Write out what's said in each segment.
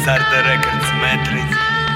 Sarda Records, Matrix.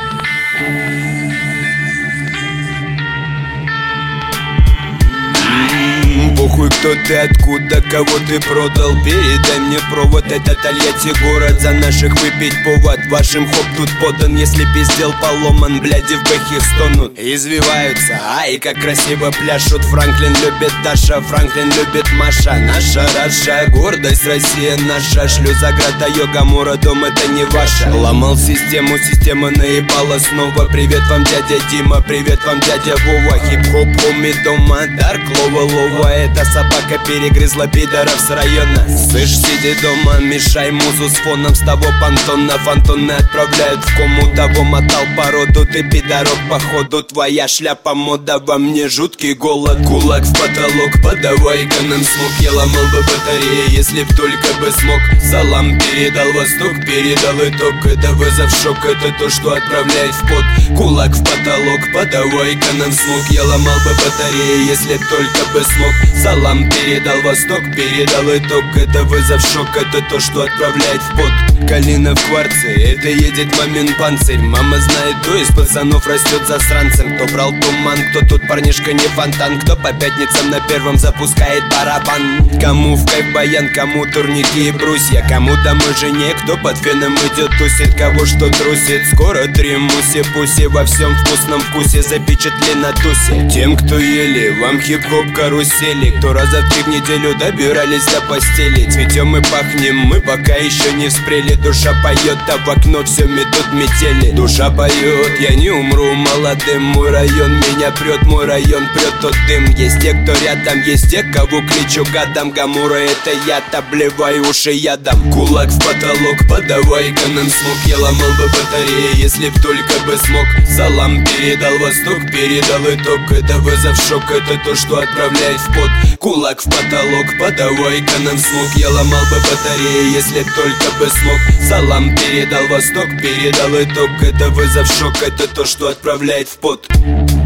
Похуй, кто ты, откуда, кого ты продал. Передай мне провод, это Тольятти город. За наших выпить повод, вашим хоп тут подан. Если пиздел поломан, бляди в бэхе стонут. Извиваются, ай, как красиво пляшут. Франклин любит Даша, Франклин любит Маша. Наша Раша, гордость Россия наша. Шлю за града Йогамура, дом это не ваша. Ломал систему, система наебала снова. Привет вам, дядя Дима, привет вам, дядя Вова. Хип-хоп, хоми дома, Дарк, лова. Эта собака перегрызла пидоров с района. Слышь, сиди дома, мешай музу с фоном. С того понтона фантоны отправляют в кому. Того мотал породу, ты пидорок походу. Твоя шляпа мода, во мне жуткий голод. Кулак в потолок, подавай-ка нам смог. Я ломал бы батареи, если б только бы смог. Салам передал восток, передал итог. Это вызов, шок, это то, что отправляет в пот. Кулак в потолок, подавай-ка нам смог. Я ломал бы батареи, если б только бы смог. Салам передал восток, передал итог. Это вызов, шок, это то, что отправляет в пот. Калина в кварце, это едет мамин панцирь. Мама знает, кто из пацанов растет засранцем. Кто брал туман, кто тут парнишка не фонтан. Кто по пятницам на первом запускает барабан. Кому в кайф баян, кому турники и брусья. Кому домой жене, кто под феном идет тусит. Кого что трусит, скоро 3 муси-пуси. Во всем вкусном вкусе запечатли на тусе. Тем, кто ели, вам хип-хоп карусели. Кто раза в 3 в неделю добирались до постели. Цветем и пахнем, мы пока еще не вспрели. Душа поет, а в окно все метут метели. Душа поет, я не умру молодым. Мой район меня прет, мой район прет тот дым. Есть те, кто рядом, есть те, кого кличу гадом. Гамура это я, обливай уши ядом. Кулак в потолок, подавай-ка нам смог. Я ломал бы батареи, если б только бы смог. Салам передал восток, передал итог. Это вызов, шок, это то, что отправляет в пот. Кулак в потолок, подавай-ка нам смог. Я ломал бы батареи, если б только бы смог. Салам передал восток, передал итог. Это вызов, шок, это то, что отправляет в пот.